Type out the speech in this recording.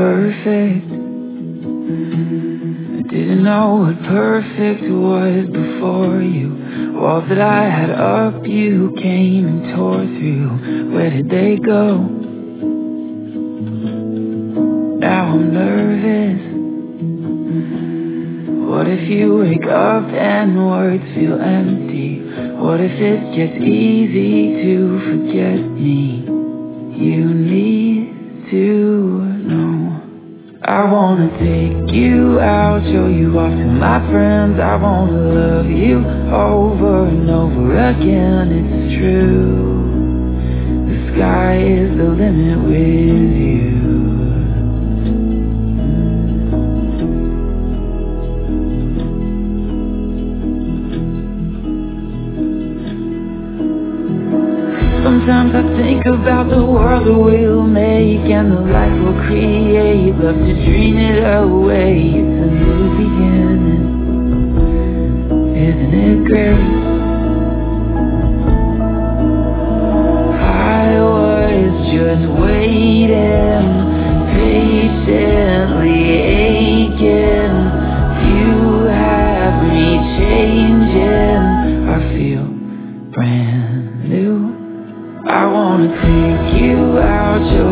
perfect. I didn't know what perfect was before you. Walls that I had up, you came and tore through. Where did they go? Now I'm nervous. What if you wake up and words feel empty? What if it's just easy to forget me? You need to know. I wanna take you out, show you off to my friends. I wanna love you over and over again. It's true, the sky is the limit with you. Sometimes I think about the world that we'll make and the life we'll create. Love to dream it away. It's a new beginning, isn't it great? I was just waiting, patiently aching. You have me changing. I feel brand new. I wanna take you out, show